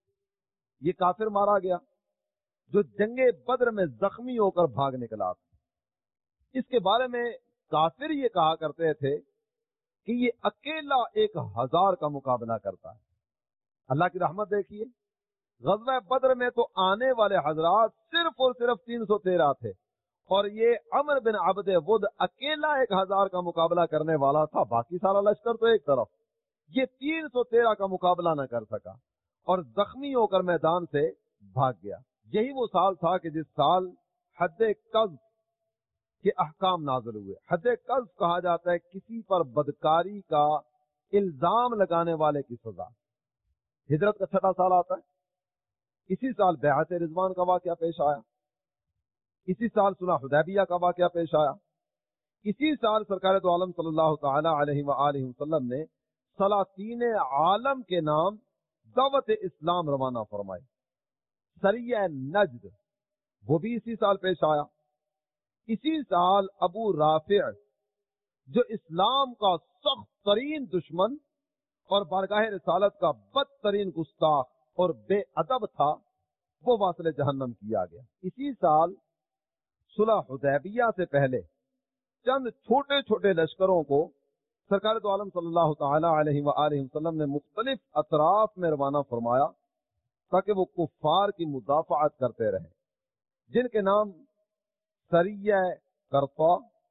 S2: یہ کافر مارا گیا جو جنگ بدر میں زخمی ہو کر بھاگ نکلا تھا۔ اس کے بارے میں کافر یہ کہا کرتے تھے کہ یہ اکیلا 1000 کا مقابلہ کرتا ہے۔ اللہ کی رحمت دیکھیے، غزوہ بدر میں تو آنے والے حضرات صرف اور صرف 313 تھے، اور یہ عمرو بن عبد ود اکیلا 1000 کا مقابلہ کرنے والا تھا۔ باقی سارا لشکر تو ایک طرف، یہ 313 کا مقابلہ نہ کر سکا اور زخمی ہو کر میدان سے بھاگ گیا۔ یہی وہ سال تھا کہ جس سال حد قذف کے احکام نازل ہوئے۔ حد قذف کہا جاتا ہے کسی پر بدکاری کا الزام لگانے والے کی سزا۔ ہجرت کا 6واں سال آتا ہے۔ اسی سال بیعت رضوان کا واقعہ پیش آیا۔ اسی سال صلح حدیبیہ کا واقعہ پیش آیا۔ اسی سال سرکار دو عالم صلی اللہ تعالی علیہ وآلہ وسلم نے سلاطین عالم کے نام دعوت اسلام روانہ فرمائی۔ سریہ نجد وہ بھی اسی سال پیش آیا۔ اسی سال ابو رافع جو اسلام کا سخت ترین دشمن اور بارگاہ رسالت کا بدترین گستاخ اور بے ادب تھا، وہ واصل جہنم کیا گیا۔ اسی سال صلح حدیبیہ سے پہلے چند چھوٹے چھوٹے لشکروں کو سرکار دو عالم صلی اللہ تعالی علیہ وآلہ وسلم نے مختلف اطراف میں روانہ فرمایا تاکہ وہ کفار کی مدافعت کرتے رہیں، جن کے نام سریہ کرطا،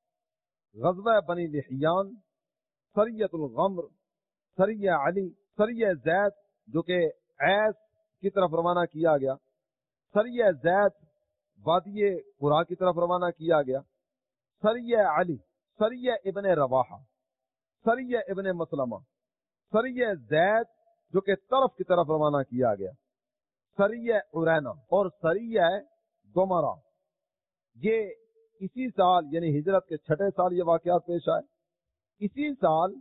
S2: غزوہ بنی لحیان، سریۃ الغمر، سریہ علی، سریہ زید جو کہ عیس کی طرف روانہ کیا گیا، سریہ زید وادی قرا کی طرف روانہ کیا گیا، سریہ علی، سریہ ابن رواحہ، سریہ ابن مسلمہ، سریہ زید جو کہ طرف کی طرف روانہ کیا گیا، سریہ عرینہ اور سریہ گمرہ۔ یہ اسی سال یعنی ہجرت کے 6 سال یہ واقعات پیش آئے۔ اسی سال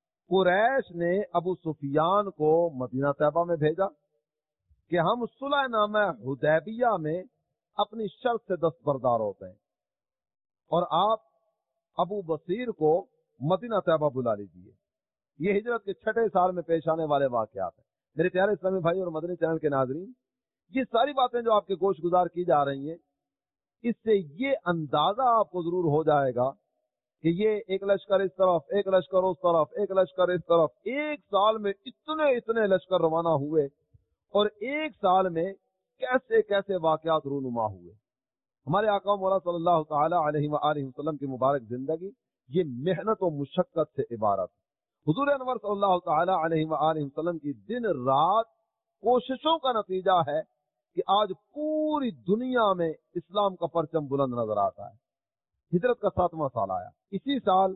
S2: قریش نے ابو سفیان کو مدینہ طیبہ میں بھیجا کہ ہم صلح نامہ حدیبیہ میں اپنی شرط سے دستبردار ہوتے ہیں اور آپ ابو بصیر کو مدینہ طیبہ بلا لیجیے۔ یہ ہجرت کے 6 سال میں پیش آنے والے واقعات ہیں۔ میرے پیارے اسلامی بھائی اور مدنی چینل کے ناظرین، یہ ساری باتیں جو آپ کے گوش گزار کی جا رہی ہیں، اس سے یہ اندازہ آپ کو ضرور ہو جائے گا کہ یہ ایک لشکر اس طرف، ایک لشکر اس طرف، ایک لشکر اس طرف، ایک سال میں اتنے لشکر روانہ ہوئے اور ایک سال میں کیسے کیسے واقعات رونما ہوئے۔ ہمارے آقا مولا صلی اللہ تعالی علیہ وآلہ وسلم کی مبارک زندگی یہ محنت و مشقت سے عبارت۔ حضور انور صلی اللہ تعالی علیہ وآلہ وسلم کی دن رات کوششوں کا نتیجہ ہے کہ آج پوری دنیا میں اسلام کا پرچم بلند نظر آتا ہے۔ ہجرت کا 7واں سال آیا۔ اسی سال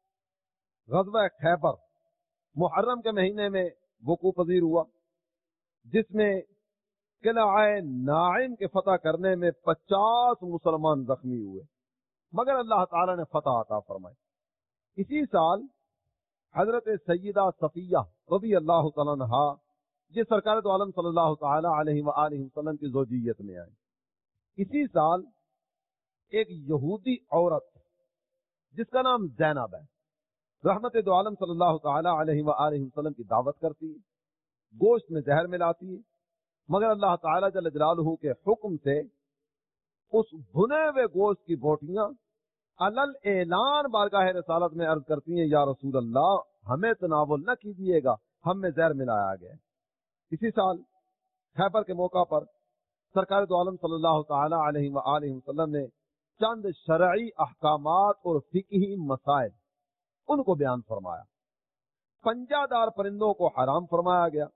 S2: غزوہ خیبر محرم کے مہینے میں وقوع پذیر ہوا، جس میں قلعہ ناعم کے فتح کرنے میں 50 مسلمان زخمی ہوئے، مگر اللہ تعالی نے فتح عطا فرمائی۔ اسی سال حضرت سیدہ صفیہ رضی اللہ تعالیٰ عنہا یہ سرکار دو عالم صلی اللہ تعالی علیہ وآلہ وسلم کی زوجیت میں آئی۔ اسی سال ایک یہودی عورت جس کا نام زینب ہے، رحمت دو عالم صلی اللہ تعالی علیہ وآلہ وسلم کی دعوت کرتی ہے، گوشت میں زہر ملاتی ہے، مگر اللہ تعالی جل جلالہ کے حکم سے اس بھنے ہوئے گوشت کی بوٹیاں علل اعلان بارگاہ رسالت میں عرض کرتی ہیں، یا رسول اللہ ہمیں تناول نہ کیجیے گا، ہم میں زہر ملایا گیا۔ اسی سال خیبر کے موقع پر سرکار دو عالم صلی اللہ تعالی علیہ وآلہ وسلم نے چند شرعی احکامات اور فقہی مسائل ان کو بیان فرمایا۔ پنجہ دار پرندوں کو حرام فرمایا گیا،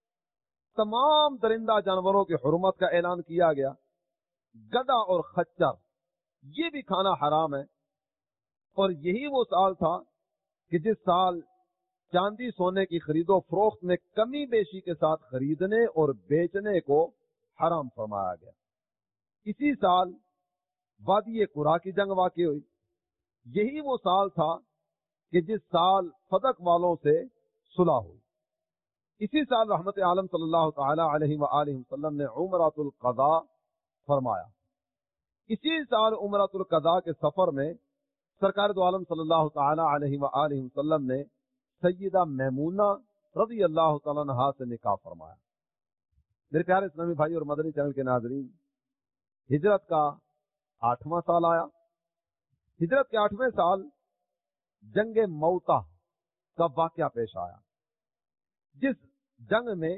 S2: تمام درندہ جانوروں کی حرمت کا اعلان کیا گیا، گدھا اور خچر یہ بھی کھانا حرام ہے۔ اور یہی وہ سال تھا کہ جس سال چاندی سونے کی خرید و فروخت میں کمی بیشی کے ساتھ خریدنے اور بیچنے کو حرام فرمایا گیا۔ اسی سال وادی قرا کی جنگ واقع ہوئی۔ یہی وہ سال تھا کہ جس سال فدق والوں سے صلح ہوئی۔ اسی سال رحمت عالم صلی اللہ تعالی علیہ وآلہ وسلم نے عمرۃ القضاء فرمایا۔ اسی سال عمرۃ القضاء کے سفر میں سرکار دو عالم صلی اللہ تعالی علیہ وآلہ وسلم نے سیدہ میمونہ رضی اللہ تعالیٰ عنہا سے نکاح فرمایا۔ میرے پیارے اسلامی بھائی اور مدنی چینل کے ناظرین، ہجرت کا 8واں سال آیا۔ ہجرت کے 8ویں سال جنگ موتا کا واقعہ پیش آیا، جس جنگ میں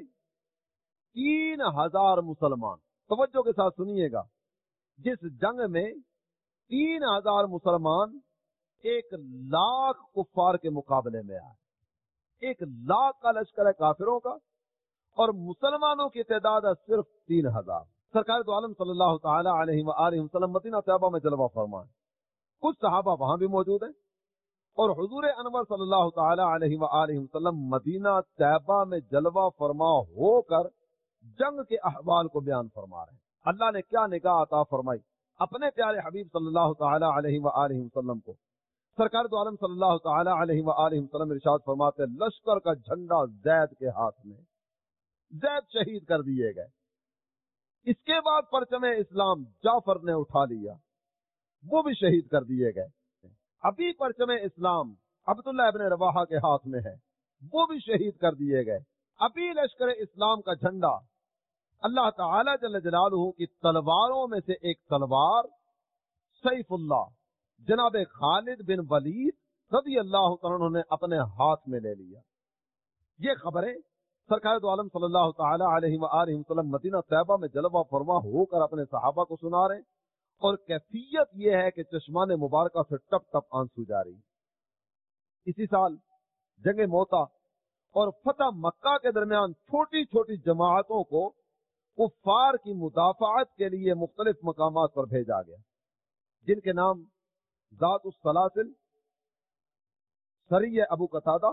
S2: 3000 مسلمان، توجہ کے ساتھ سنیے گا، جس جنگ میں 3000 مسلمان 1,00,000 کفار کے مقابلے میں آئے۔ 1,00,000 کا لشکر ہے کافروں کا اور مسلمانوں کی تعداد ہے صرف 3000۔ سرکار دو عالم صلی اللہ تعالی علیہ وآلہ وسلم مدینہ طیبہ میں جلوہ فرمائے، کچھ صحابہ وہاں بھی موجود ہیں، اور حضور انور صلی اللہ تعالی علیہ وآلہ وسلم مدینہ طیبہ میں جلوہ فرما ہو کر جنگ کے احوال کو بیان فرما رہے ہیں۔ اللہ نے کیا نگاہ عطا فرمائی اپنے پیارے حبیب صلی اللہ تعالی علیہ وآلہ وسلم کو۔ سرکار دو عالم صلی اللہ تعالی علیہ وآلہ وسلم ارشاد فرماتے، لشکر کا جھنڈا زید کے ہاتھ میں، زید شہید کر دیے گئے۔ اس کے بعد پرچم اسلام جعفر نے اٹھا لیا، وہ بھی شہید کر دیے گئے۔ ابھی پرچم اسلام عبداللہ ابن رواحہ کے ہاتھ میں ہے، وہ بھی شہید کر دیے گئے۔ ابھی لشکر اسلام کا جھنڈا اللہ تعالی جل جلالہ کی تلواروں میں سے ایک تلوار سیف اللہ جناب خالد بن ولید رضی اللہ تعالیٰ عنہ نے اپنے ہاتھ میں لے لیا۔ یہ خبریں سرکار دو عالم صلی اللہ تعالی علیہ وآلہ وسلم مدینہ طیبہ میں جلوہ فرما ہو کر اپنے صحابہ کو سنا رہے ہیں، اور کیفیت یہ ہے کہ چشمان مبارکہ سے ٹپ ٹپ آنسو جاری۔ اسی سال جنگ موتا اور فتح مکہ کے درمیان چھوٹی چھوٹی جماعتوں کو کفار کی مدافعت کے لیے مختلف مقامات پر بھیجا گیا، جن کے نام ذات السلاسل، سریہ ابو قتادہ،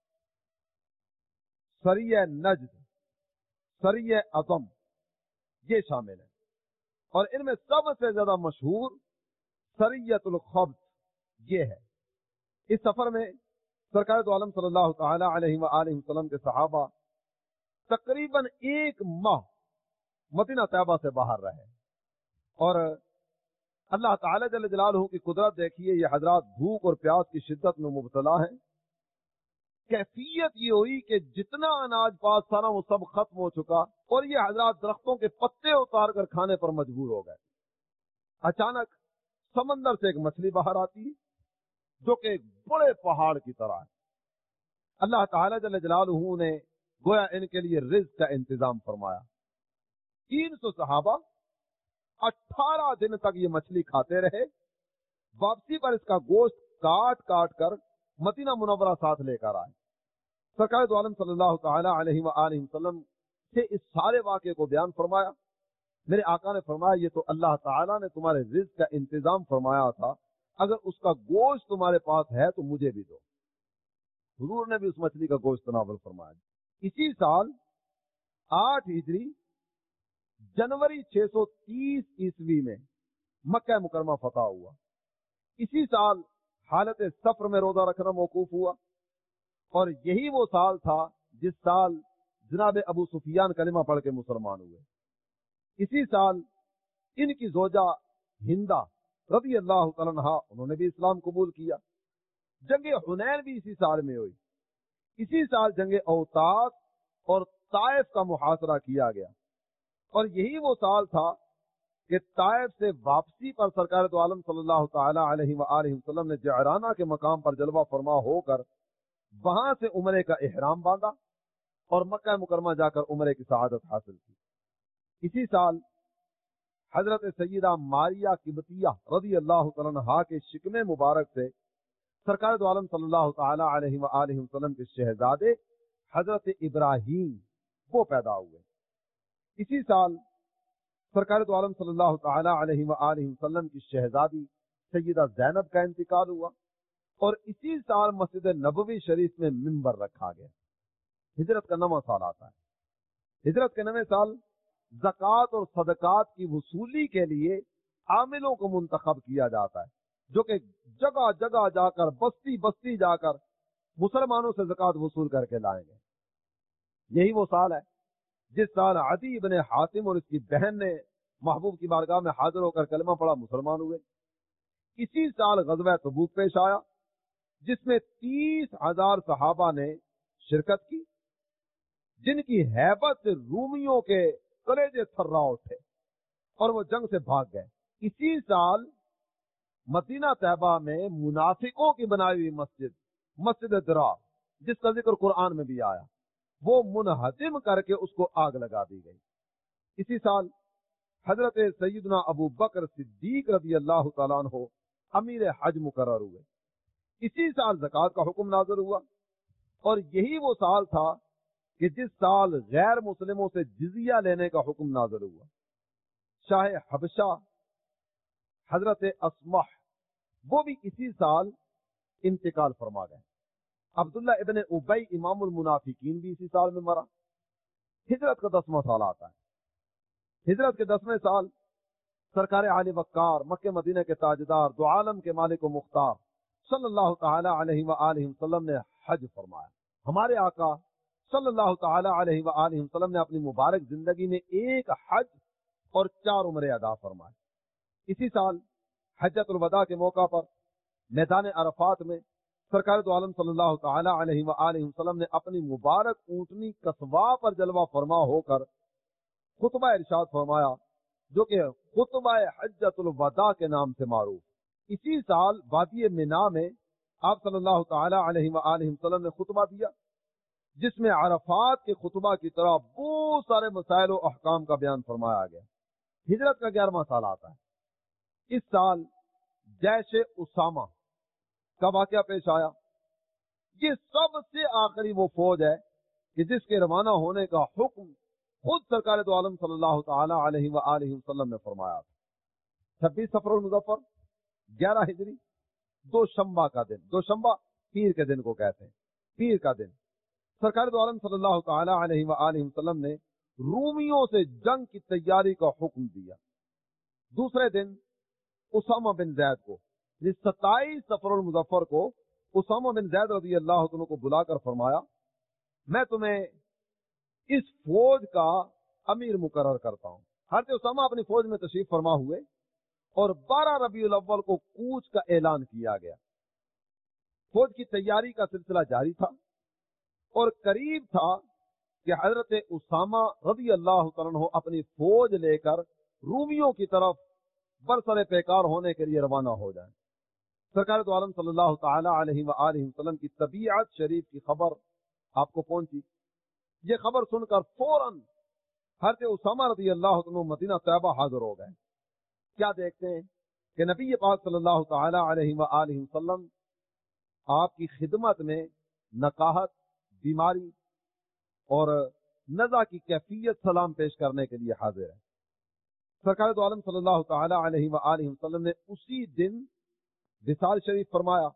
S2: سریہ نجد، سریہ عظم، یہ شامل ہیں۔ اور ان میں سب سے زیادہ مشہور سریۃ الخبز یہ ہے۔ اس سفر میں سرکار دو عالم صلی اللہ تعالی علیہ وآلہ وسلم کے صحابہ تقریباً 1 ماہ مدینہ طیبہ سے باہر رہے، اور اللہ تعالی جل جلالہ کی قدرت دیکھیے، یہ حضرات بھوک اور پیاس کی شدت میں مبتلا ہیں۔ کیفیت یہ ہوئی کہ جتنا اناج پاس تھا نا وہ سب ختم ہو چکا، اور یہ حضرات درختوں کے پتے اتار کر کھانے پر مجبور ہو گئے۔ اچانک سمندر سے ایک مچھلی باہر آتی ہے جو کہ ایک بڑے پہاڑ کی طرح ہے۔ اللہ تعالی جل جلالہ نے گویا ان کے لیے رزق کا انتظام فرمایا۔ 300 صحابہ 18 دن تک یہ مچھلی کھاتے رہے۔ واپسی پر اس کا گوشت کاٹ کاٹ کر مدینہ منورہ ساتھ لے کر آئے۔ سرکار دو عالم صلی اللہ تعالی علیہ وآلہ وسلم سے اس سارے واقعے کو بیان فرمایا۔ میرے آقا نے فرمایا یہ تو اللہ تعالیٰ نے تمہارے رزق کا انتظام فرمایا تھا، اگر اس کا گوشت تمہارے پاس ہے تو مجھے بھی دو۔ حضور نے بھی اس مچھلی کا گوشت تناول فرمایا۔ اسی سال 8 ہجری جنوری 630 عیسوی میں مکہ مکرمہ فتح ہوا۔ اسی سال حالت سفر میں روزہ رکھنا موقوف ہوا، اور یہی وہ سال تھا جس سال جناب ابو سفیان کلمہ پڑھ کے مسلمان ہوئے۔ اسی سال ان کی زوجہ ہندہ رضی اللہ تعالیٰ عنہا انہوں نے بھی اسلام قبول کیا۔ جنگ حنین بھی اسی سال میں ہوئی۔ اسی سال جنگ اوتاس اور طائف کا محاصرہ کیا گیا، اور یہی وہ سال تھا کہ طائف سے واپسی پر سرکار دو عالم صلی اللہ تعالی علیہ وآلہ وسلم نے جعرانہ کے مقام پر جلوہ فرما ہو کر وہاں سے عمرے کا احرام باندھا اور مکہ مکرمہ جا کر عمرے کی سعادت حاصل کی۔ اسی سال حضرت سیدہ ماریہ قبطیہ رضی اللہ تعالیٰ عنہا کے شکم مبارک سے سرکار دو عالم صلی اللہ تعالی علیہ وآلہ وسلم کے شہزادے حضرت ابراہیم وہ پیدا ہوئے۔ اسی سال سرکار دو عالم صلی اللہ تعالی علیہ وآلہ وسلم کی شہزادی سیدہ زینب کا انتقال ہوا، اور اسی سال مسجد نبوی شریف میں منبر رکھا گیا۔ ہجرت کا 9واں سال آتا ہے۔ ہجرت کے 9ویں سال زکوٰۃ اور صدقات کی وصولی کے لیے عاملوں کو منتخب کیا جاتا ہے، جو کہ جگہ جگہ جا کر بستی بستی جا کر مسلمانوں سے زکوٰۃ وصول کر کے لائیں گے۔ یہی وہ سال ہے جس سال عدی ابن حاتم اور اس کی بہن نے محبوب کی بارگاہ میں حاضر ہو کر کلمہ پڑھا، مسلمان ہوئے۔ اسی سال غزوہ تبوک پیش آیا، جس میں 30,000 صحابہ نے شرکت کی، جن کی ہیبت سے رومیوں کے کلیجے تھرا اٹھے اور وہ جنگ سے بھاگ گئے۔ اسی سال مدینہ طیبہ میں منافقوں کی بنائی ہوئی مسجد درار، جس کا ذکر قرآن میں بھی آیا، وہ منہدم کر کے اس کو آگ لگا دی گئی۔ اسی سال حضرت سیدنا ابو بکر صدیق رضی اللہ تعالیٰ عنہ امیر حج مقرر ہوئے۔ اسی سال زکوٰۃ کا حکم نازل ہوا، اور یہی وہ سال تھا کہ جس سال غیر مسلموں سے جزیہ لینے کا حکم نازل ہوا۔ شاہ حبشہ حضرت اسمح وہ بھی اسی سال انتقال فرما گئے۔ عبداللہ ابن ابی امام المنافقین بھی اسی سال میں مرا۔ ہجرت کا 10واں سال آتا ہے۔ ہجرت کے 10ویں سال سرکار عالی وقار مکہ مدینہ کے تاجدار دو عالم کے مالک و مختار صلی اللہ تعالی علیہ وآلہ وسلم نے حج فرمایا۔ ہمارے آقا صلی اللہ تعالی علیہ وآلہ وسلم نے اپنی مبارک زندگی میں ایک حج اور 4 عمرے ادا فرمائے۔ اسی سال حجۃ الوداع کے موقع پر میدان عرفات میں سرکار دو عالم صلی اللہ تعالی علیہ وآلہ وسلم نے اپنی مبارک اونٹنی قصواء پر جلوہ فرما ہو کر خطبہ ارشاد فرمایا، جو کہ خطبہ حجۃ الوداع کے نام سے معروف۔ اسی سال وادی منا میں آپ صلی اللہ تعالی علیہ وآلہ وسلم نے خطبہ دیا، جس میں عرفات کے خطبہ کی طرح بہت سارے مسائل و احکام کا بیان فرمایا گیا۔ ہجرت کا 11واں سال آتا ہے۔ اس سال جیش اسامہ کا واقعہ پیش آیا۔ یہ سب سے آخری وہ فوج ہے کہ جس کے روانہ ہونے کا حکم خود سرکار دو عالم صلی اللہ تعالی علیہ وآلہ وسلم نے فرمایا تھا۔ 26 صفر المظفر 11 ہجری، دوشنبہ کا دن، دوشنبہ پیر کے دن کو کہتے ہیں، پیر کا دن، سرکار دو عالم صلی اللہ تعالی علیہ وآلہ وسلم نے رومیوں سے جنگ کی تیاری کا حکم دیا۔ دوسرے دن اسامہ بن زید کو، 27 صفر المظفر کو اسامہ بن زید رضی اللہ عنہ کو بلا کر فرمایا، میں تمہیں اس فوج کا امیر مقرر کرتا ہوں۔ حضرت اسامہ اپنی فوج میں تشریف فرما ہوئے اور 12 ربیع الاول کو کوچ کا اعلان کیا گیا۔ فوج کی تیاری کا سلسلہ جاری تھا اور قریب تھا کہ حضرت اسامہ رضی اللہ عنہ اپنی فوج لے کر رومیوں کی طرف برسر پیکار ہونے کے لیے روانہ ہو جائیں۔ سرکار دو عالم صلی اللہ تعالی علیہ وآلہ وسلم کی طبیعت شریف کی خبر آپ کو پہنچی۔ یہ خبر سن کر فوراً حضرت اسامہ رضی اللہ عنہ مدینہ طیبہ حاضر ہو گئے۔ کیا دیکھتے ہیں کہ نبی پاک صلی اللہ تعالی علیہ وآلہ وسلم آپ کی خدمت میں نقاہت، بیماری اور نزع کی کیفیت سلام پیش کرنے کے لیے حاضر ہے۔ سرکار دو عالم صلی اللہ تعالی علیہ وآلہ وسلم نے اسی دن وصال شریف فرمایا،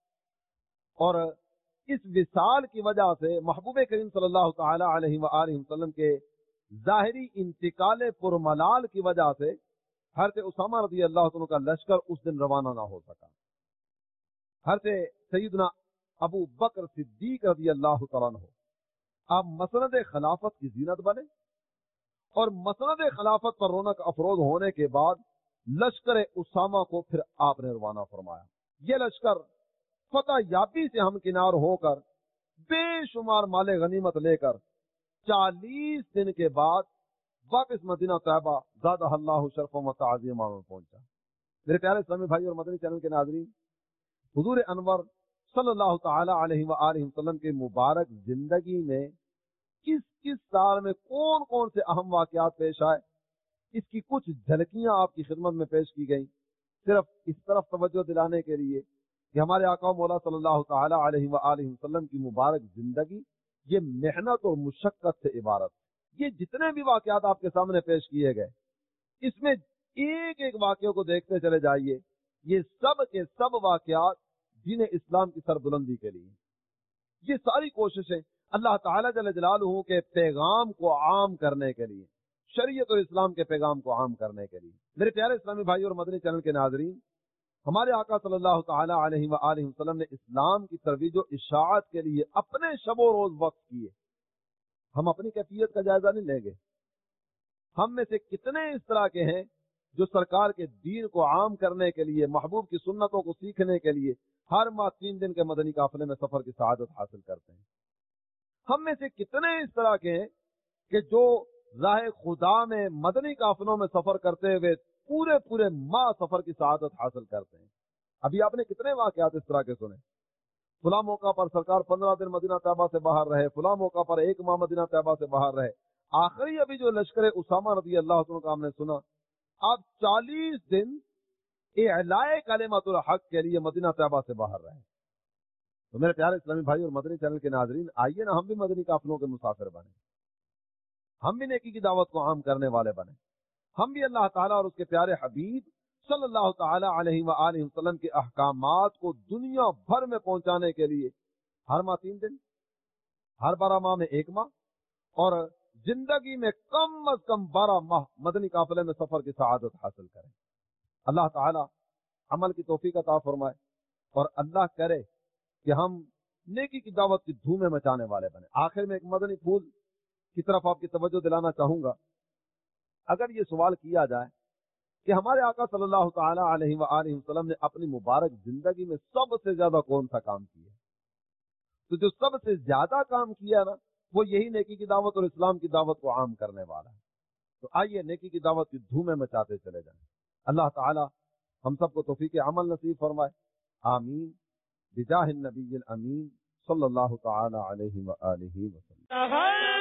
S2: اور اس وصال کی وجہ سے محبوب کریم صلی اللہ تعالی علیہ وآلہ وسلم کے ظاہری انتقال پرملال کی وجہ سے حضرت اسامہ رضی اللہ عنہ کا لشکر اس دن روانہ نہ ہو سکا۔ حضرت سیدنا ابو بکر صدیق رضی اللہ تعالیٰ عنہ آپ مسند خلافت کی زینت بنے، اور مسند خلافت پر رونق افروز ہونے کے بعد لشکر اسامہ کو پھر آپ نے روانہ فرمایا۔ یہ لشکر فتح یابی سے ہمکنار ہو کر بے شمار مال غنیمت لے کر 40 دن کے بعد واپس مدینہ طیبہ زادہ اللہ شرف و تعظیما میں پہنچا۔ میرے پیارے اسلامی بھائی اور مدنی چینل کے ناظرین، حضور انور صلی اللہ تعالی علیہ وآلہ وسلم کے مبارک زندگی میں کس کس سال میں کون کون سے اہم واقعات پیش آئے، اس کی کچھ جھلکیاں آپ کی خدمت میں پیش کی گئیں، صرف اس طرف توجہ دلانے کے لیے کہ ہمارے آقا مولا صلی اللہ تعالی علیہ وآلہ وسلم کی مبارک زندگی یہ محنت اور مشقت سے عبارت۔ یہ جتنے بھی واقعات آپ کے سامنے پیش کیے گئے، اس میں ایک ایک واقعے کو دیکھتے چلے جائیے، یہ سب کے سب واقعات دین اسلام کی سربلندی کے لیے۔ یہ ساری کوششیں اللہ تعالیٰ جل جلالہ کے پیغام کو عام کرنے کے لیے، شریعت اور اسلام کے پیغام کو عام کرنے کے لیے۔ میرے پیارے اسلامی بھائی اور مدنی چینل کے ناظرین، ہمارے آقا صلی اللہ تعالی علیہ وآلہ وسلم نے اسلام کی ترویج و اشاعت کے لیے اپنے شب و روز وقت کیے۔ ہم اپنی کیفیت کا جائزہ نہیں لیں گے۔ ہم میں سے کتنے اس طرح کے ہیں جو سرکار کے دین کو عام کرنے کے لیے، محبوب کی سنتوں کو سیکھنے کے لیے ہر ماہ 3 دن کے مدنی قافلے میں سفر کی سعادت حاصل کرتے ہیں؟ ہم میں سے کتنے اس طرح کے ہیں کہ جو راہ خدا میں مدنی قافلوں میں سفر کرتے ہوئے پورے ماہ سفر کی سعادت حاصل کرتے ہیں؟ ابھی آپ نے کتنے واقعات اس طرح کے سنے؟ فلاں موقع پر سرکار 15 دن مدینہ طیبہ سے باہر رہے، فلاں موقع پر 1 ماہ مدینہ طیبہ سے باہر رہے۔ آخری ابھی جو لشکر اسامہ رضی اللہ عنہ کا ہم نے سنا، آپ 40 دن اعلاء کلمۃ الحق کے لیے مدینہ طیبہ سے باہر رہے۔ تو میرے پیارے اسلامی بھائی اور مدنی چینل کے ناظرین، آئیے نا ہم بھی مدنی قافلوں کے مسافر بنے، ہم بھی نیکی کی دعوت کو عام کرنے والے بنے، ہم بھی اللہ تعالیٰ اور اس کے پیارے حبیب صلی اللہ تعالی علیہ وآلہ وسلم کے احکامات کو دنیا بھر میں پہنچانے کے لیے ہر ماہ 3 دن، ہر 12 ماہ میں 1 ماہ، اور زندگی میں کم از کم 12 ماہ مدنی قافلے میں سفر کی سعادت حاصل کریں۔ اللہ تعالیٰ عمل کی توفیق عطا فرمائے، اور اللہ کرے کہ ہم نیکی کی دعوت کی دھومیں مچانے والے بنے۔ آخر میں ایک مدنی پھول کی طرف آپ کی توجہ دلانا چاہوں گا۔ اگر یہ سوال کیا جائے کہ ہمارے آقا صلی اللہ تعالی علیہ وآلہ وسلم نے اپنی مبارک زندگی میں سب سے زیادہ کون سا کام کیا، تو جو سب سے زیادہ کام کیا نا وہ یہی نیکی کی دعوت اور اسلام کی دعوت کو عام کرنے والا ہے۔ تو آئیے نیکی کی دعوت کی دھومیں مچاتے چلے جائیں۔ اللہ تعالی ہم سب کو توفیق عمل نصیب فرمائے، آمین، بجاہ النبی الامین صلی اللہ تعالی علیہ وآلہ وسلم۔